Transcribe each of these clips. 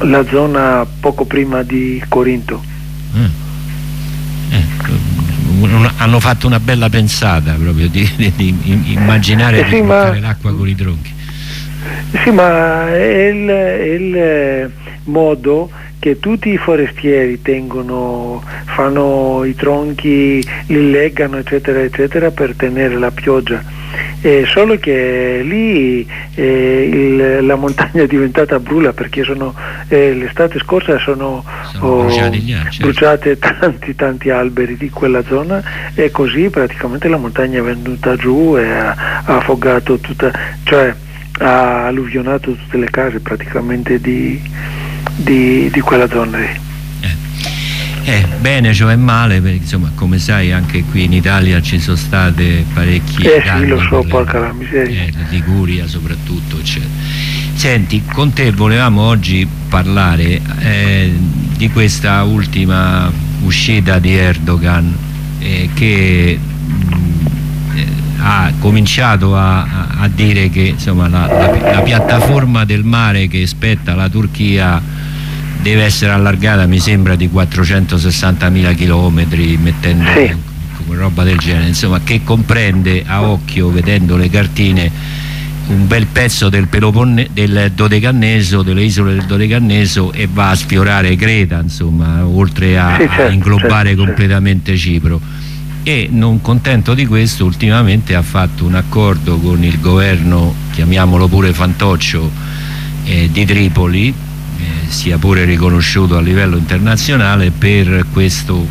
la zona poco prima di Corinto. Hanno fatto una bella pensata proprio di immaginare di bloccare l'acqua con i tronchi. Sì, ma è il modo che tutti i forestieri fanno i tronchi, li legano eccetera eccetera per tenere la pioggia, solo che lì la montagna è diventata brulla, perché l'estate scorsa sono bruciate tanti alberi di quella zona, e così praticamente la montagna è venuta giù e ha affogato ha alluvionato tutte le case praticamente di quella zona lì. Bene, cioè male, perché insomma, come sai, anche qui in Italia ci sono state parecchi danni, sì, lo so, porca la miseria. Liguria soprattutto, eccetera. Senti, con te volevamo oggi parlare di questa ultima uscita di Erdogan, che ha cominciato a dire che insomma la piattaforma del mare che spetta la Turchia deve essere allargata, mi sembra, di 460.000 chilometri, mettendo roba del genere, insomma, che comprende a occhio, vedendo le cartine, un bel pezzo del del Dodecanneso, delle isole del Dodecanneso, e va a sfiorare Creta, insomma, oltre a inglobare completamente Cipro. E non contento di questo, ultimamente ha fatto un accordo con il governo, chiamiamolo pure fantoccio, di Tripoli, sia pure riconosciuto a livello internazionale, per questo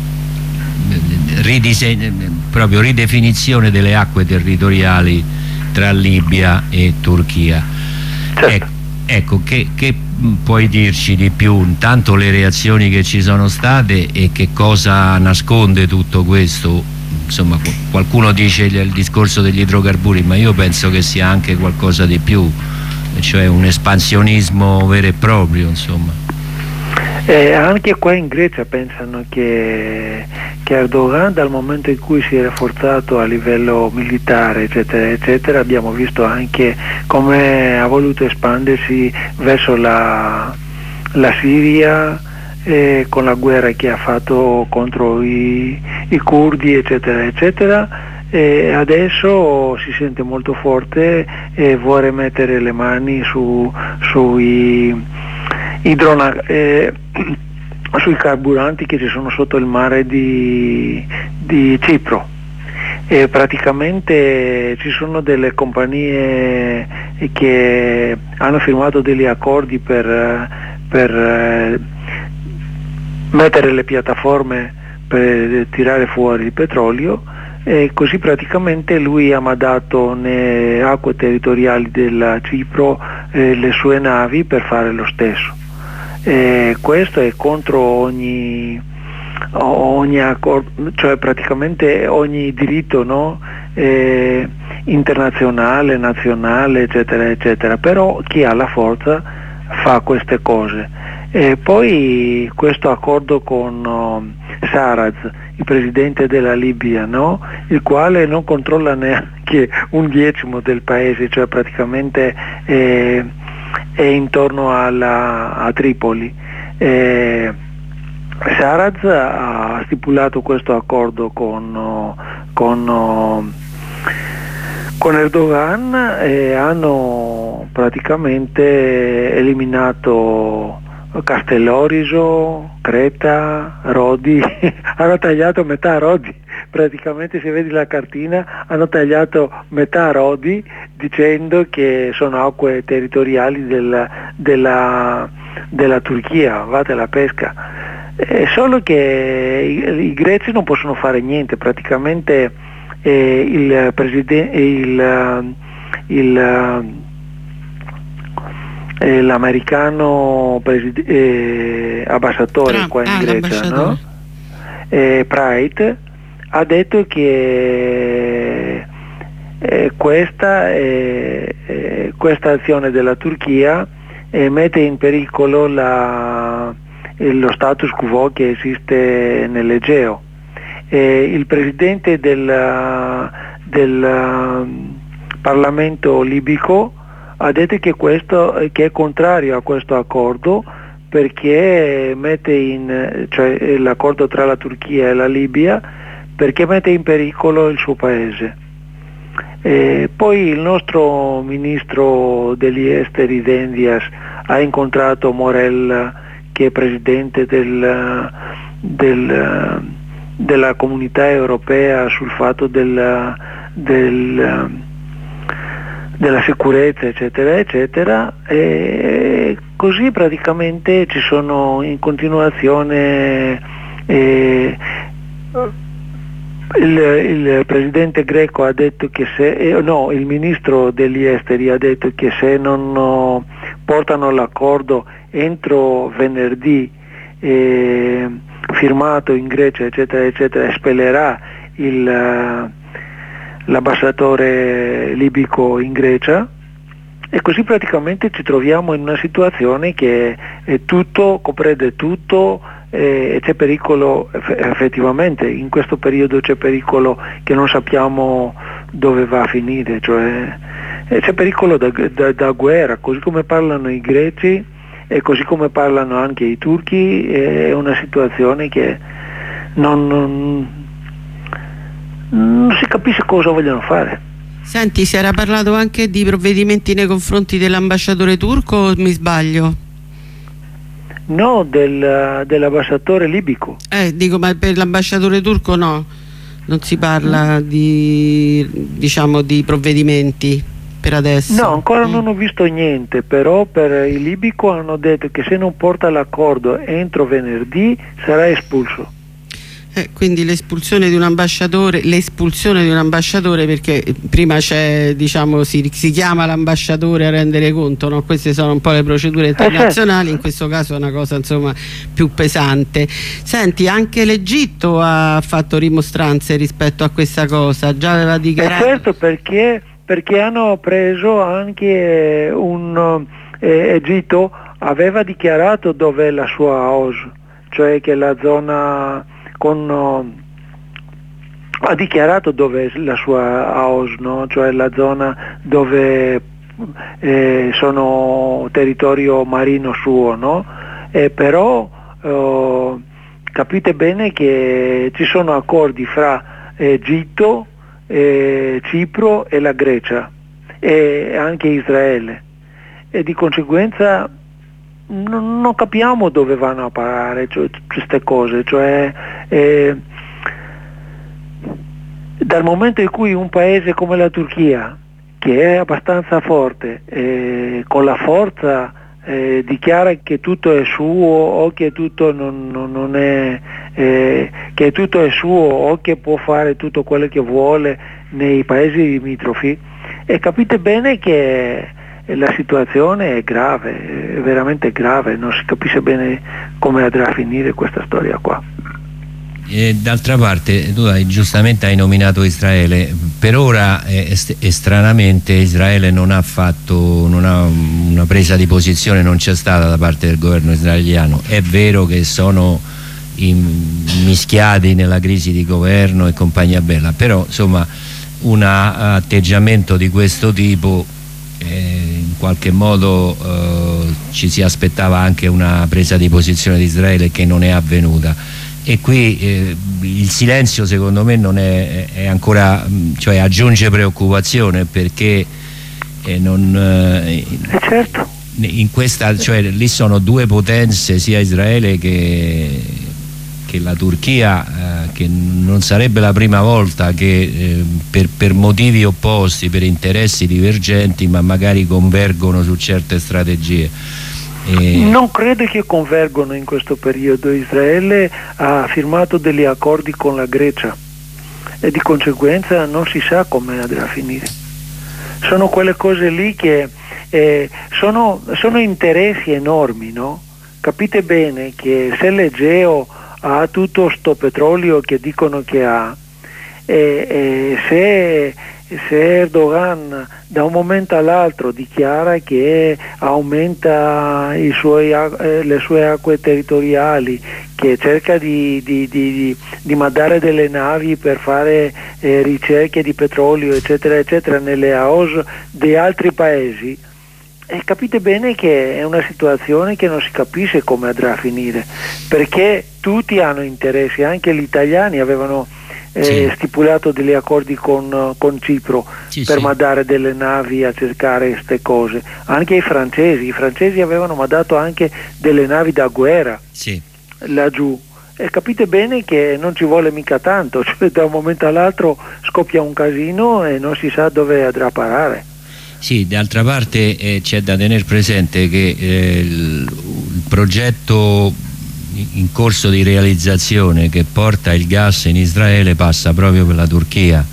proprio ridefinizione delle acque territoriali tra Libia e Turchia. Ecco, che puoi dirci di più? Intanto le reazioni che ci sono state, e che cosa nasconde tutto questo? Insomma, qualcuno dice il discorso degli idrocarburi, ma io penso che sia anche qualcosa di più, cioè un espansionismo vero e proprio, insomma. Anche qua in Grecia pensano che Erdogan, dal momento in cui si è rafforzato a livello militare eccetera eccetera, abbiamo visto anche come ha voluto espandersi verso la Siria, con la guerra che ha fatto contro i curdi eccetera eccetera, e adesso si sente molto forte e vuole mettere le mani sui carburanti che ci sono sotto il mare di Cipro, e praticamente ci sono delle compagnie che hanno firmato degli accordi per mettere le piattaforme per tirare fuori il petrolio, e così praticamente lui ha mandato nelle acque territoriali della Cipro le sue navi per fare lo stesso. Questo è contro ogni accordo, cioè praticamente ogni diritto, no? Internazionale, nazionale eccetera eccetera, però chi ha la forza fa queste cose. Poi questo accordo con Sarraj, il presidente della Libia, no? Il quale non controlla neanche un decimo del paese, cioè praticamente è intorno a Tripoli. Sarraj ha stipulato questo accordo con Erdogan, e hanno praticamente eliminato Castellorizo, Creta, Rodi, hanno tagliato metà Rodi, praticamente se vedi la cartina hanno tagliato metà Rodi, dicendo che sono acque territoriali della Turchia, vate la pesca. Solo che i greci non possono fare niente, praticamente il presidente, l'americano ambasciatore qua in Grecia, no? Pride, ha detto che questa azione della Turchia mette in pericolo lo status quo che esiste nell'Egeo. Il presidente del Parlamento libico ha detto che è contrario a questo accordo, perché mette cioè l'accordo tra la Turchia e la Libia, perché mette in pericolo il suo paese. Poi il nostro ministro degli esteri Dendias ha incontrato Morel, che è presidente della comunità europea, sul fatto della sicurezza, eccetera eccetera, e così praticamente ci sono in continuazione il presidente greco ha detto che il ministro degli esteri ha detto che se non portano l'accordo entro venerdì firmato in Grecia, eccetera eccetera, espellerà l'ambasciatore libico in Grecia, e così praticamente ci troviamo in una situazione che è tutto, comprende tutto, e c'è pericolo, effettivamente in questo periodo c'è pericolo che non sappiamo dove va a finire, cioè c'è pericolo da guerra, così come parlano i greci e così come parlano anche i turchi. È una situazione che non si capisce cosa vogliono fare. Senti, si era parlato anche di provvedimenti nei confronti dell'ambasciatore turco, o mi sbaglio? No, dell'ambasciatore libico. Dico, ma per l'ambasciatore turco no, non si parla di provvedimenti per adesso. No, ancora non ho visto niente, però per il libico hanno detto che se non porta l'accordo entro venerdì sarà espulso. Quindi l'espulsione di un ambasciatore, perché prima c'è, si chiama l'ambasciatore a rendere conto, no? Queste sono un po' le procedure internazionali, in questo caso è una cosa più pesante. Senti, anche l'Egitto ha fatto rimostranze rispetto a questa cosa, già aveva dichiarato. Certo, perché hanno preso anche Egitto aveva dichiarato dove è la sua AOS, cioè che la zona ha dichiarato dove è la sua AOS, no? Cioè la zona dove sono territorio marino suo, no? Però capite bene che ci sono accordi fra Egitto, Cipro e la Grecia e anche Israele, e di conseguenza non capiamo dove vanno a parare queste cose, cioè dal momento in cui un paese come la Turchia, che è abbastanza forte, con la forza dichiara che tutto è suo, o che tutto non è, che tutto è suo, o che può fare tutto quello che vuole nei paesi limitrofi, e capite bene che la situazione è grave, è veramente grave, non si capisce bene come andrà a finire questa storia qua. D'altra parte tu giustamente hai nominato Israele. Per ora stranamente Israele non ha una presa di posizione, non c'è stata da parte del governo israeliano. È vero che sono mischiati nella crisi di governo e compagnia bella, però insomma un atteggiamento di questo tipo in qualche modo ci si aspettava anche una presa di posizione di Israele, che non è avvenuta, e qui il silenzio secondo me non è ancora, cioè aggiunge preoccupazione, perché certo, in questa, cioè lì sono due potenze, sia Israele che la Turchia, che non sarebbe la prima volta che per motivi opposti, per interessi divergenti, ma magari convergono su certe strategie. Non credo che convergono in questo periodo. Israele ha firmato degli accordi con la Grecia e di conseguenza non si sa come andrà a finire. Sono quelle cose lì che sono interessi enormi, no? Capite bene che se l'Egeo ha tutto sto petrolio che dicono che ha, se Erdogan da un momento all'altro dichiara che aumenta le sue acque territoriali, che cerca di mandare delle navi per fare ricerche di petrolio, eccetera eccetera, nelle AOS di altri paesi, capite bene che è una situazione che non si capisce come andrà a finire, perché tutti hanno interessi, anche gli italiani avevano stipulato degli accordi con Cipro per mandare delle navi a cercare queste cose, anche i francesi avevano mandato anche delle navi da guerra laggiù, e capite bene che non ci vuole mica tanto, cioè da un momento all'altro scoppia un casino e non si sa dove andrà a parare. Sì, d'altra parte c'è da tenere presente che il progetto in corso di realizzazione che porta il gas in Israele passa proprio per la Turchia.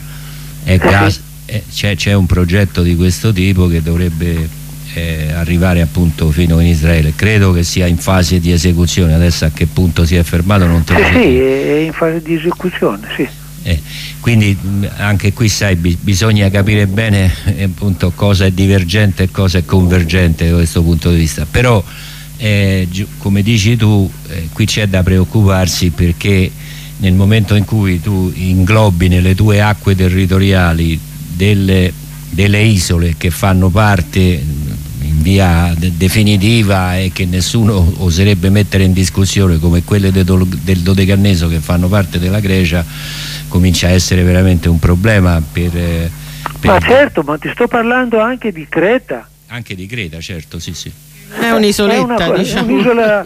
C'è un progetto di questo tipo che dovrebbe arrivare appunto fino in Israele. Credo che sia in fase di esecuzione. Adesso a che punto si è fermato non te lo so. Sì, è in fase di esecuzione, sì. Quindi anche qui sai, bisogna capire bene appunto cosa è divergente e cosa è convergente da questo punto di vista, però come dici tu, qui c'è da preoccuparsi, perché nel momento in cui tu inglobi nelle tue acque territoriali delle isole che fanno parte in via definitiva e che nessuno oserebbe mettere in discussione, come quelle del Dodecanneso che fanno parte della Grecia, comincia a essere veramente un problema per ma certo, ma ti sto parlando anche di Creta. Anche di Creta, certo, sì. È un'isoletta, diciamo.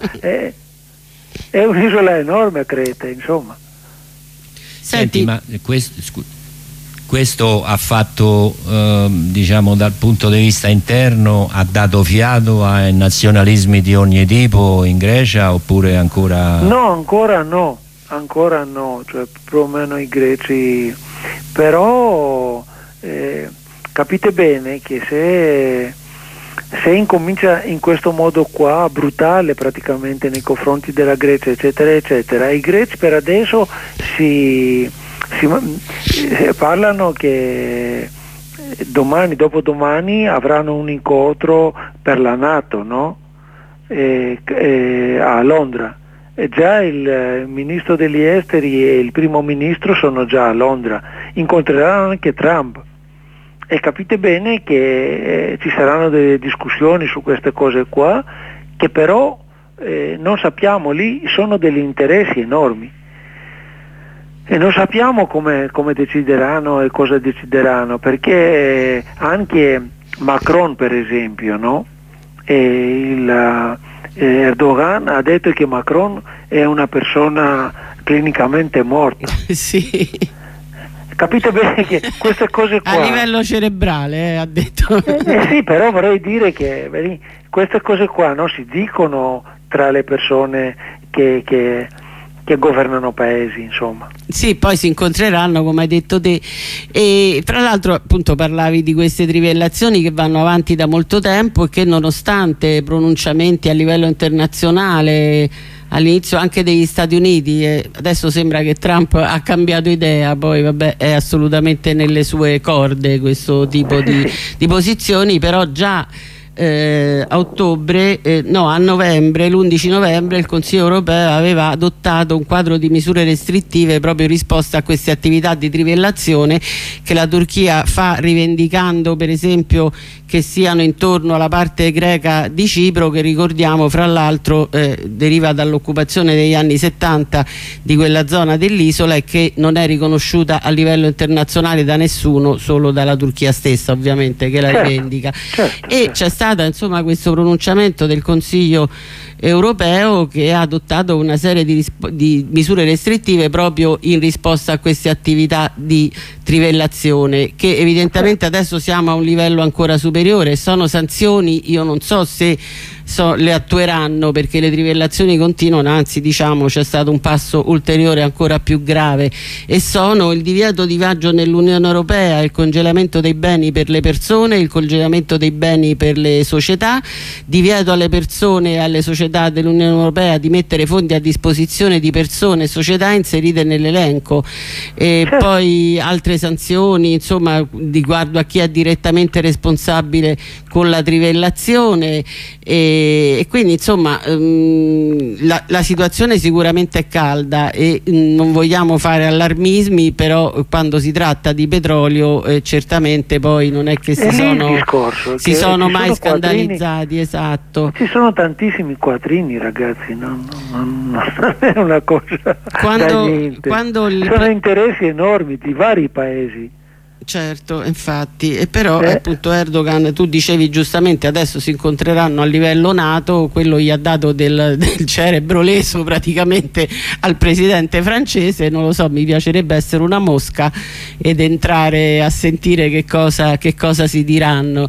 È un'isola enorme a Creta, insomma. Senti, ma questo ha fatto, diciamo, dal punto di vista interno, ha dato fiato ai nazionalismi di ogni tipo in Grecia, oppure ancora? No, ancora no, cioè più o meno i greci, però capite bene che se incomincia in questo modo qua, brutale praticamente nei confronti della Grecia, eccetera eccetera, i greci per adesso si parlano che domani, dopodomani avranno un incontro per la NATO, no? A Londra. E già il ministro degli esteri e il primo ministro sono già a Londra, incontreranno anche Trump, e capite bene che ci saranno delle discussioni su queste cose qua, che però non sappiamo, lì sono degli interessi enormi e non sappiamo come decideranno e cosa decideranno, perché anche Macron per esempio, no? Erdogan ha detto che Macron è una persona clinicamente morta. Sì. Capite bene che queste cose qua a livello cerebrale ha detto. Sì, però vorrei dire che queste cose qua non si dicono tra le persone che governano paesi, insomma. Sì, poi si incontreranno, come hai detto te, e tra l'altro appunto parlavi di queste trivellazioni che vanno avanti da molto tempo e che nonostante pronunciamenti a livello internazionale all'inizio anche degli Stati Uniti, adesso sembra che Trump ha cambiato idea, poi vabbè è assolutamente nelle sue corde questo tipo di posizioni, però già a novembre, l'11 novembre il Consiglio europeo aveva adottato un quadro di misure restrittive proprio in risposta a queste attività di trivellazione che la Turchia fa, rivendicando per esempio che siano intorno alla parte greca di Cipro, che ricordiamo fra l'altro deriva dall'occupazione degli anni 70 di quella zona dell'isola e che non è riconosciuta a livello internazionale da nessuno, solo dalla Turchia stessa ovviamente, che la rivendica. E c'è stato insomma questo pronunciamento del Consiglio europeo che ha adottato una serie di misure restrittive proprio in risposta a queste attività di trivellazione, che evidentemente adesso siamo a un livello ancora superiore. Sono sanzioni, io non so se le attueranno, perché le trivellazioni continuano, anzi diciamo c'è stato un passo ulteriore ancora più grave, e sono il divieto di viaggio nell'Unione Europea, il congelamento dei beni per le persone, il congelamento dei beni per le società, divieto alle persone e alle società dell'Unione Europea di mettere fondi a disposizione di persone e società inserite nell'elenco, e poi altre sanzioni insomma riguardo a chi è direttamente responsabile con la trivellazione, e e quindi insomma la situazione sicuramente è calda e non vogliamo fare allarmismi, però quando si tratta di petrolio certamente poi non è che si sono mai scandalizzati. Esatto. Ci sono tantissimi quattrini, ragazzi, non è una cosa da niente. Sono interessi enormi di vari paesi. Certo, infatti, e però appunto Erdogan, tu dicevi giustamente, adesso si incontreranno a livello NATO, quello gli ha dato del cerebro leso praticamente al presidente francese, non lo so, mi piacerebbe essere una mosca ed entrare a sentire che cosa si diranno.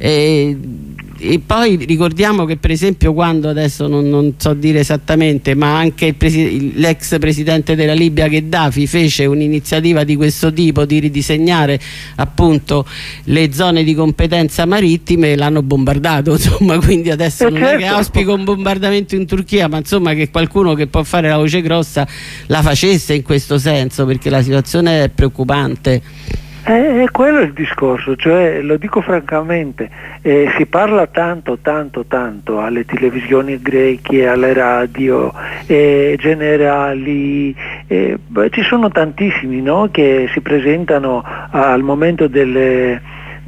E poi ricordiamo che per esempio quando, adesso non so dire esattamente, ma anche l'ex presidente della Libia Gheddafi fece un'iniziativa di questo tipo, di ridisegnare appunto le zone di competenza marittime, l'hanno bombardato, insomma, quindi adesso non è che auspico un bombardamento in Turchia, ma insomma che qualcuno che può fare la voce grossa la facesse in questo senso, perché la situazione è preoccupante. Quello è il discorso, cioè lo dico francamente, si parla tanto alle televisioni greche, alle radio, generali, ci sono tantissimi, no, che si presentano al momento dei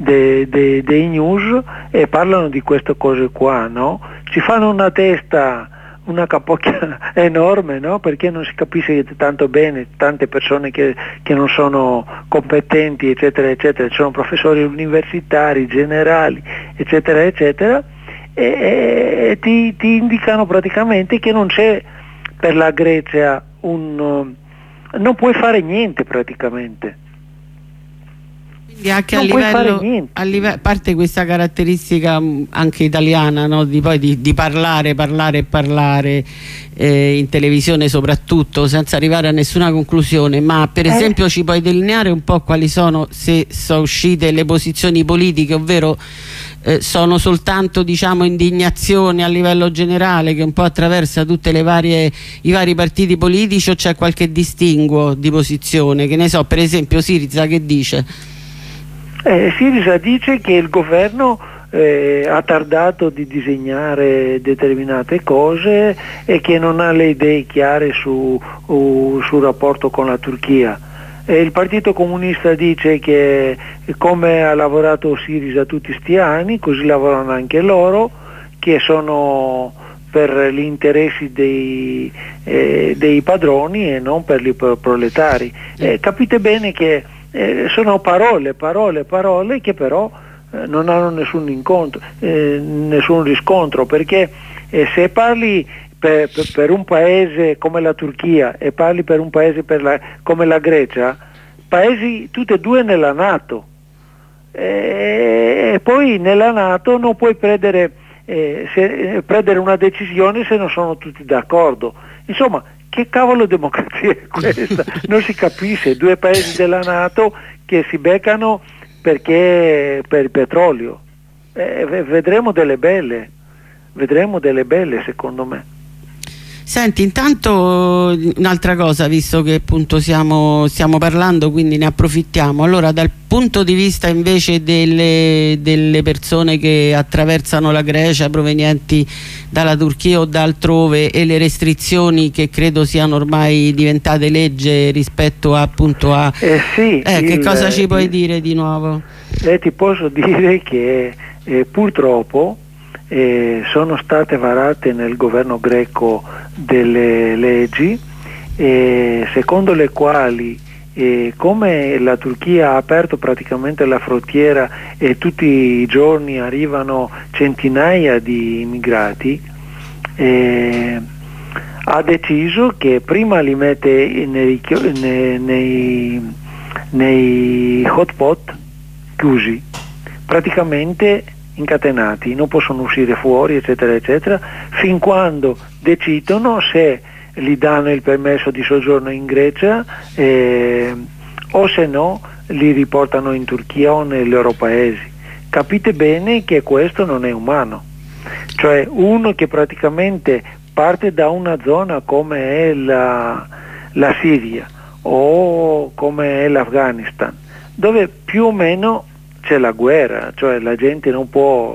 news e parlano di queste cose qua, no? Ci fanno una testa, una capocchia enorme, no? Perché non si capisce tanto bene, tante persone che non sono competenti, eccetera eccetera, ci sono professori universitari, generali, eccetera eccetera, e ti indicano praticamente che non c'è per la Grecia non puoi fare niente praticamente. Anche a livello, parte questa caratteristica anche italiana, no? di parlare in televisione soprattutto, senza arrivare a nessuna conclusione, ma per esempio ci puoi delineare un po' quali sono, se sono uscite le posizioni politiche, ovvero sono soltanto, diciamo, indignazione a livello generale che un po' attraversa tutte i vari partiti politici, o c'è qualche distinguo di posizione? Che ne so, per esempio Syriza che dice? Syriza dice che il governo ha tardato di disegnare determinate cose e che non ha le idee chiare sul rapporto con la Turchia. Il Partito Comunista dice che come ha lavorato Syriza tutti sti anni, così lavorano anche loro, che sono per gli interessi dei padroni e non per i proletari. Capite bene che sono parole che però non hanno nessun riscontro, perché se parli per un paese come la Turchia e parli per un paese come la Grecia, paesi tutti e due nella NATO, e poi nella NATO non puoi prendere una decisione se non sono tutti d'accordo. Insomma, che cavolo democrazia è questa? Non si capisce, due paesi della NATO che si beccano perché per il petrolio. Vedremo delle belle secondo me. Senti, intanto un'altra cosa, visto che appunto stiamo parlando, quindi ne approfittiamo. Allora, dal punto di vista invece delle persone che attraversano la Grecia provenienti dalla Turchia o da altrove, e le restrizioni che credo siano ormai diventate legge rispetto appunto a che cosa ci puoi dire di nuovo? Ti posso dire che purtroppo sono state varate nel governo greco delle leggi secondo le quali come la Turchia ha aperto praticamente la frontiera e tutti i giorni arrivano centinaia di immigrati, ha deciso che prima li mette nei hotspot chiusi, praticamente incatenati, non possono uscire fuori, eccetera eccetera, fin quando decidono se gli danno il permesso di soggiorno in Grecia o se no li riportano in Turchia o nei loro paesi. Capite bene che questo non è umano, cioè uno che praticamente parte da una zona come è la Siria o come è l'Afghanistan, dove più o meno c'è la guerra, cioè la gente non può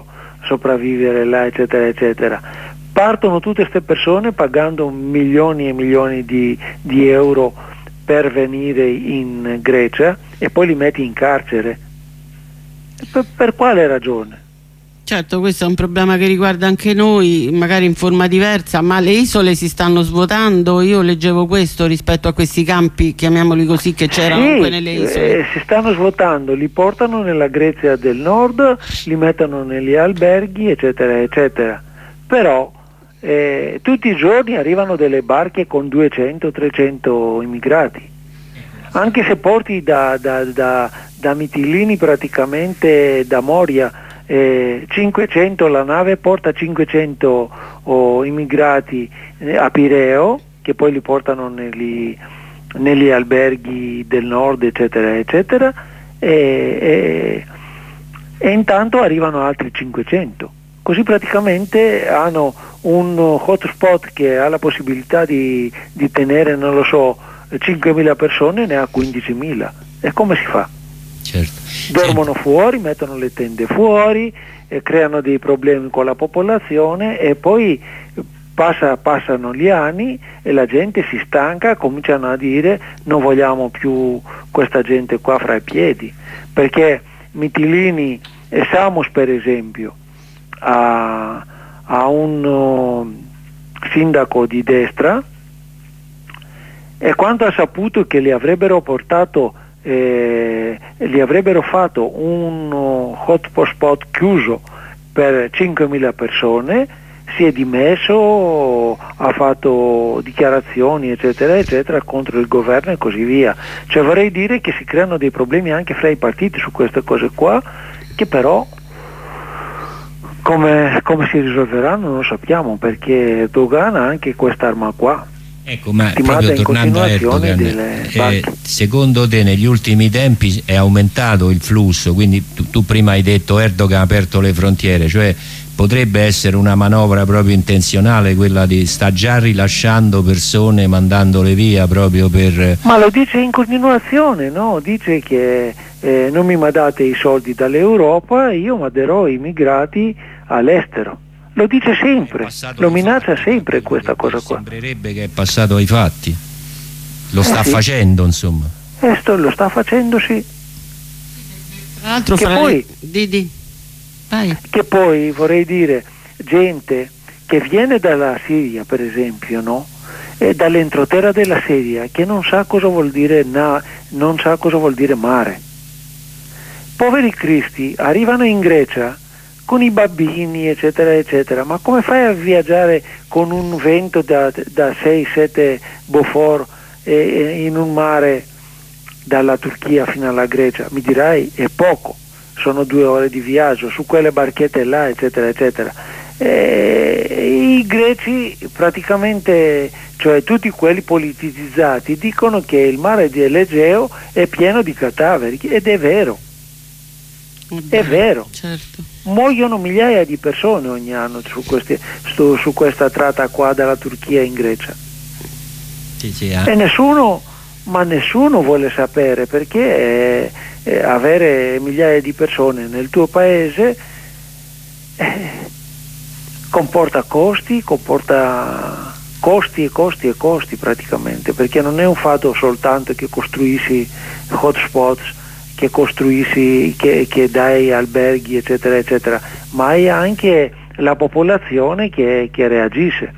sopravvivere là, eccetera, eccetera. Partono tutte queste persone pagando milioni e milioni di euro per venire in Grecia e poi li metti in carcere. Per quale ragione? Certo, questo è un problema che riguarda anche noi, magari in forma diversa, ma le isole si stanno svuotando. Io leggevo questo rispetto a questi campi, chiamiamoli così, che c'erano comunque nelle isole. Si stanno svuotando, li portano nella Grecia del Nord, li mettono negli alberghi, eccetera, eccetera. Però tutti i giorni arrivano delle barche con 200-300 immigrati. Anche se porti da Mitilini, praticamente da Moria, 500, la nave porta 500 immigrati a Pireo, che poi li portano negli alberghi del nord, eccetera, eccetera, e intanto arrivano altri 500. Così praticamente hanno un hotspot che ha la possibilità di tenere, non lo so, 5.000 persone, ne ha 15.000. E come si fa? Certo. Dormono fuori, mettono le tende fuori, creano dei problemi con la popolazione e poi passano gli anni e la gente si stanca, cominciano a dire non vogliamo più questa gente qua fra i piedi, perché Mitilini e Samos, per esempio, a un sindaco di destra, e quando ha saputo che li avrebbero portato, gli avrebbero fatto un hotspot chiuso per 5.000 persone, si è dimesso, ha fatto dichiarazioni, eccetera, eccetera, contro il governo e così via. Cioè vorrei dire che si creano dei problemi anche fra i partiti su queste cose qua, che però come si risolveranno non lo sappiamo, perché Erdogan ha anche quest'arma qua. Ecco, ma proprio tornando a Erdogan, secondo te negli ultimi tempi è aumentato il flusso? Quindi tu prima hai detto Erdogan ha aperto le frontiere, cioè potrebbe essere una manovra proprio intenzionale quella di sta già rilasciando persone, mandandole via proprio per... Ma lo dice in continuazione, no? Dice che non mi mandate i soldi dall'Europa, io manderò i immigrati all'estero. Lo dice sempre, lo minaccia sempre questa cosa qua. Sembrerebbe che è passato ai fatti. Lo sta facendo, insomma. Lo sta facendo, sì. Tra l'altro che poi vorrei dire, gente che viene dalla Siria, per esempio, no? E dall'entroterra della Siria, che non sa cosa vuol dire non sa cosa vuol dire mare. Poveri cristi arrivano in Grecia con i bambini, eccetera, eccetera, ma come fai a viaggiare con un vento da 6-7 Beaufort in un mare dalla Turchia fino alla Grecia? Mi dirai è poco, sono 2 ore di viaggio su quelle barchette là, eccetera, eccetera. I greci praticamente, cioè tutti quelli politicizzati, dicono che il mare dell'Egeo è pieno di cadaveri, ed è vero. È vero, certo. Muoiono migliaia di persone ogni anno su questa tratta qua dalla Turchia in Grecia. Sì, e nessuno vuole sapere, perché avere migliaia di persone nel tuo paese comporta costi e costi praticamente, perché non è un fatto soltanto che costruisci hotspots, che costruisci, che dai alberghi, eccetera, eccetera, ma è anche la popolazione che reagisce.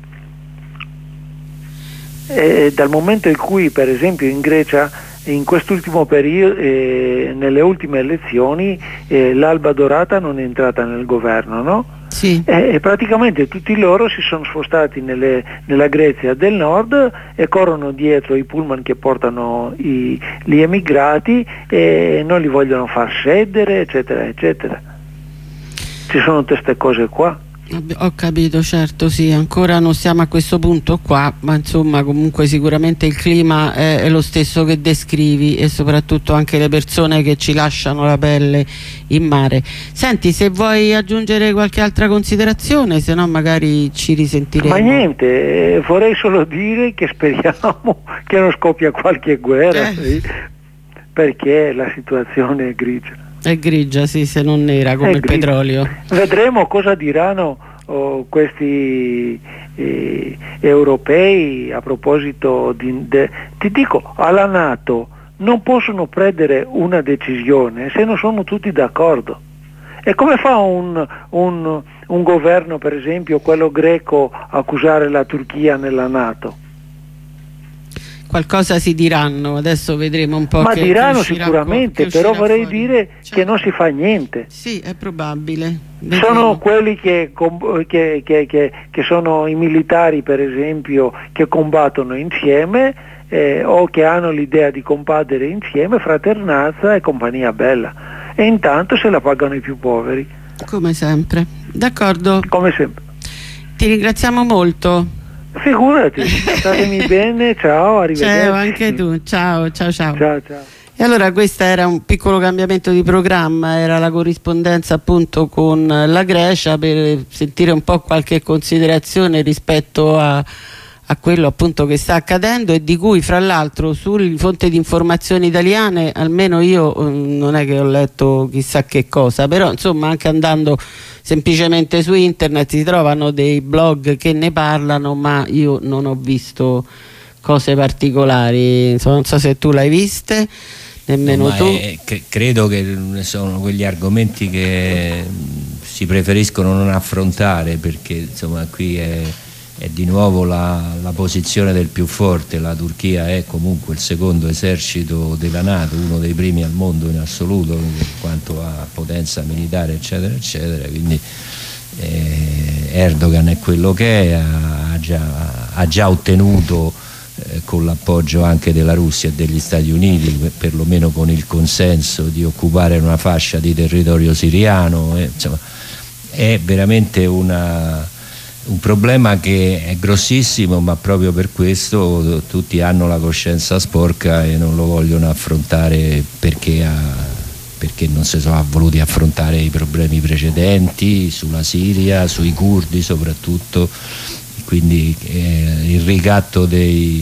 E dal momento in cui, per esempio, in Grecia, in quest'ultimo periodo, nelle ultime elezioni, l'Alba Dorata non è entrata nel governo, no? Sì. E praticamente tutti loro si sono spostati nella Grecia del nord e corrono dietro i pullman che portano gli emigrati e non li vogliono far sedere, eccetera, eccetera. Ci sono tutte queste cose qua. Ho capito, certo, sì, ancora non siamo a questo punto qua, ma insomma comunque sicuramente il clima è lo stesso che descrivi, e soprattutto anche le persone che ci lasciano la pelle in mare. Senti, se vuoi aggiungere qualche altra considerazione, se no magari ci risentiremo. Ma niente, vorrei solo dire che speriamo che non scoppia qualche guerra, perché la situazione è grigia. È grigia, sì, se non nera come il petrolio. Vedremo cosa diranno questi europei a proposito ti dico, alla NATO non possono prendere una decisione se non sono tutti d'accordo. E come fa un governo, per esempio quello greco, a accusare la Turchia nella NATO? Qualcosa si diranno, adesso vedremo un po'. Ma diranno sicuramente, però vorrei dire che non si fa niente. Sì, è probabile. Sono quelli che sono i militari, per esempio, che combattono insieme o che hanno l'idea di combattere insieme, fraternanza e compagnia bella. E intanto se la pagano i più poveri. Come sempre. D'accordo. Come sempre. Ti ringraziamo molto. Figurati, statemi bene, ciao, arrivederci. Ciao, anche tu, ciao. Ciao. E allora questo era un piccolo cambiamento di programma, era la corrispondenza appunto con la Grecia per sentire un po' qualche considerazione rispetto a quello appunto che sta accadendo e di cui fra l'altro sulle fonti di informazioni italiane almeno io non è che ho letto chissà che cosa, però insomma anche andando semplicemente su internet si trovano dei blog che ne parlano, ma io non ho visto cose particolari, insomma, non so se tu l'hai viste, nemmeno tu. Credo che sono quegli argomenti che si preferiscono non affrontare, perché insomma qui è di nuovo la posizione del più forte. La Turchia è comunque il secondo esercito della NATO, uno dei primi al mondo in assoluto in quanto a potenza militare, eccetera eccetera, quindi Erdogan è quello che è, ha già ottenuto con l'appoggio anche della Russia e degli Stati Uniti, perlomeno con il consenso, di occupare una fascia di territorio siriano, insomma è veramente un problema che è grossissimo, ma proprio per questo tutti hanno la coscienza sporca e non lo vogliono affrontare perché non si sono voluti affrontare i problemi precedenti sulla Siria, sui curdi soprattutto, quindi il ricatto dei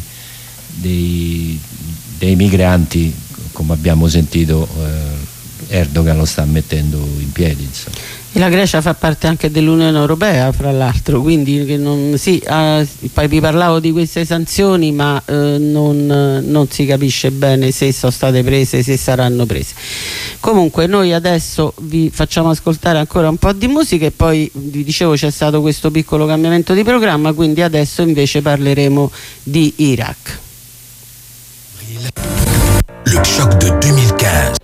migranti, come abbiamo sentito, Erdogan lo sta mettendo in piedi, insomma. E la Grecia fa parte anche dell'Unione Europea, fra l'altro, quindi poi vi parlavo di queste sanzioni, ma non si capisce bene se sono state prese, se saranno prese. Comunque noi adesso vi facciamo ascoltare ancora un po' di musica e poi vi dicevo c'è stato questo piccolo cambiamento di programma, quindi adesso invece parleremo di Iraq. Le choc de 2015.